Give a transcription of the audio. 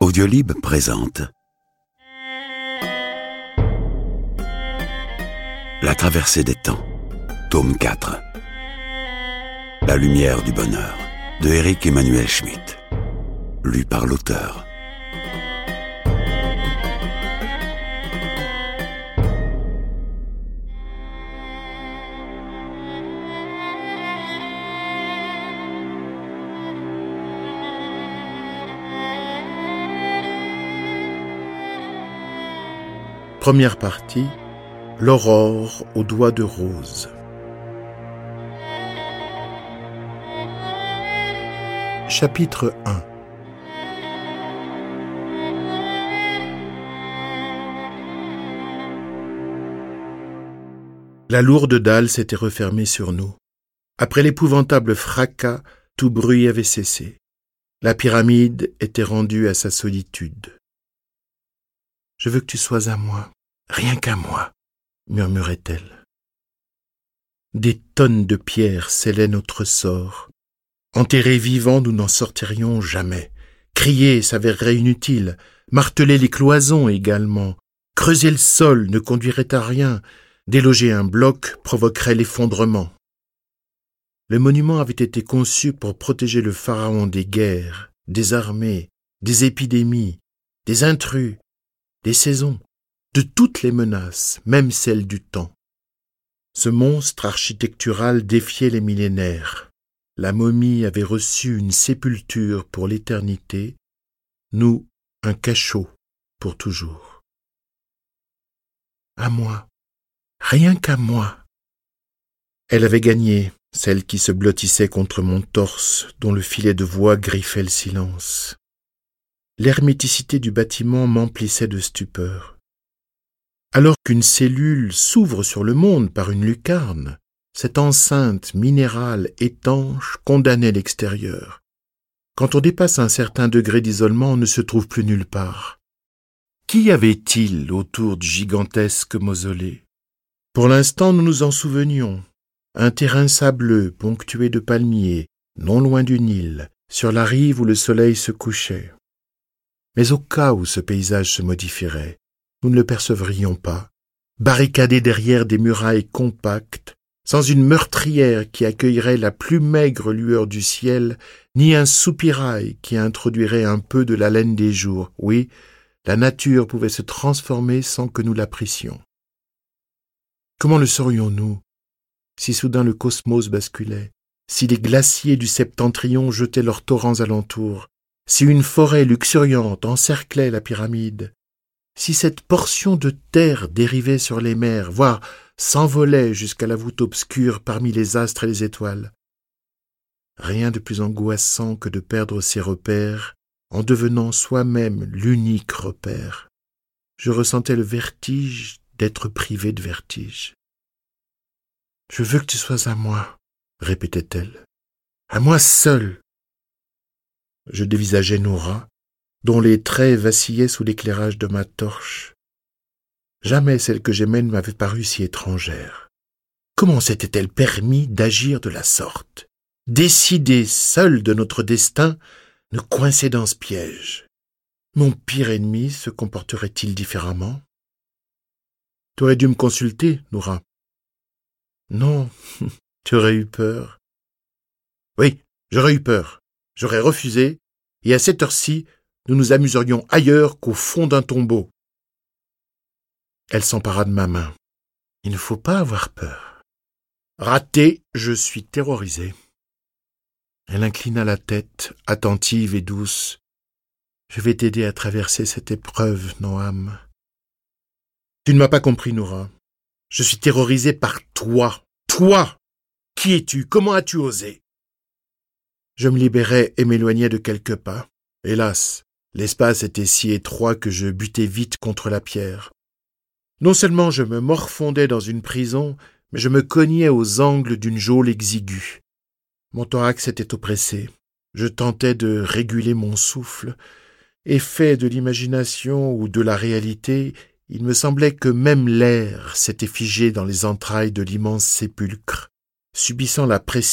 Audiolib présente La traversée des temps, tome 4. La lumière du bonheur, de Éric Emmanuel Schmitt. Lu par l'auteur. Première partie, l'aurore aux doigts de rose. Chapitre 1. La lourde dalle s'était refermée sur nous. Après l'épouvantable fracas, tout bruit avait cessé. La pyramide était rendue à sa solitude. « Je veux que tu sois à moi, rien qu'à moi, » murmurait-elle. Des tonnes de pierres scellaient notre sort. Enterrés vivants, nous n'en sortirions jamais. Crier s'avérerait inutile, marteler les cloisons également. Creuser le sol ne conduirait à rien, déloger un bloc provoquerait l'effondrement. Le monument avait été conçu pour protéger le pharaon des guerres, des armées, des épidémies, des intrus, des saisons, de toutes les menaces, même celles du temps. Ce monstre architectural défiait les millénaires. La momie avait reçu une sépulture pour l'éternité, nous un cachot pour toujours. À moi, rien qu'à moi. Elle avait gagné, celle qui se blottissait contre mon torse, dont le filet de voix griffait le silence. L'herméticité du bâtiment m'emplissait de stupeur. Alors qu'une cellule s'ouvre sur le monde par une lucarne, cette enceinte minérale étanche condamnait l'extérieur. Quand on dépasse un certain degré d'isolement, on ne se trouve plus nulle part. Qu'y avait-il autour du gigantesque mausolée? Pour l'instant, nous nous en souvenions. Un terrain sableux ponctué de palmiers, non loin du Nil, sur la rive où le soleil se couchait. Mais au cas où ce paysage se modifierait, nous ne le percevrions pas, barricadés derrière des murailles compactes, sans une meurtrière qui accueillerait la plus maigre lueur du ciel, ni un soupirail qui introduirait un peu de l'haleine des jours. Oui, la nature pouvait se transformer sans que nous l'apprécions. Comment le saurions-nous, si soudain le cosmos basculait, si les glaciers du septentrion jetaient leurs torrents alentour, si une forêt luxuriante encerclait la pyramide, si cette portion de terre dérivait sur les mers, voire s'envolait jusqu'à la voûte obscure parmi les astres et les étoiles. Rien de plus angoissant que de perdre ses repères en devenant soi-même l'unique repère. Je ressentais le vertige d'être privé de vertige. « Je veux que tu sois à moi, » répétait-elle. « À moi seule. » Je dévisageais Nora, dont les traits vacillaient sous l'éclairage de ma torche. Jamais celle que j'aimais ne m'avait paru si étrangère. Comment s'était-elle permis d'agir de la sorte, décider seule de notre destin, nous coincer dans ce piège? Mon pire ennemi se comporterait-il différemment? Tu aurais dû me consulter, Nora. Non, tu aurais eu peur. Oui, j'aurais eu peur. J'aurais refusé, et à cette heure-ci, nous nous amuserions ailleurs qu'au fond d'un tombeau. Elle s'empara de ma main. Il ne faut pas avoir peur. Raté, je suis terrorisé. Elle inclina la tête, attentive et douce. Je vais t'aider à traverser cette épreuve, Noam. Tu ne m'as pas compris, Nora. Je suis terrorisé par toi. Toi! Qui es-tu? Comment as-tu osé? Je me libérais et m'éloignais de quelques pas. Hélas, l'espace était si étroit que je butais vite contre la pierre. Non seulement je me morfondais dans une prison, mais je me cognais aux angles d'une geôle exiguë. Mon thorax était oppressé. Je tentais de réguler mon souffle. Effet de l'imagination ou de la réalité, il me semblait que même l'air s'était figé dans les entrailles de l'immense sépulcre, subissant la pression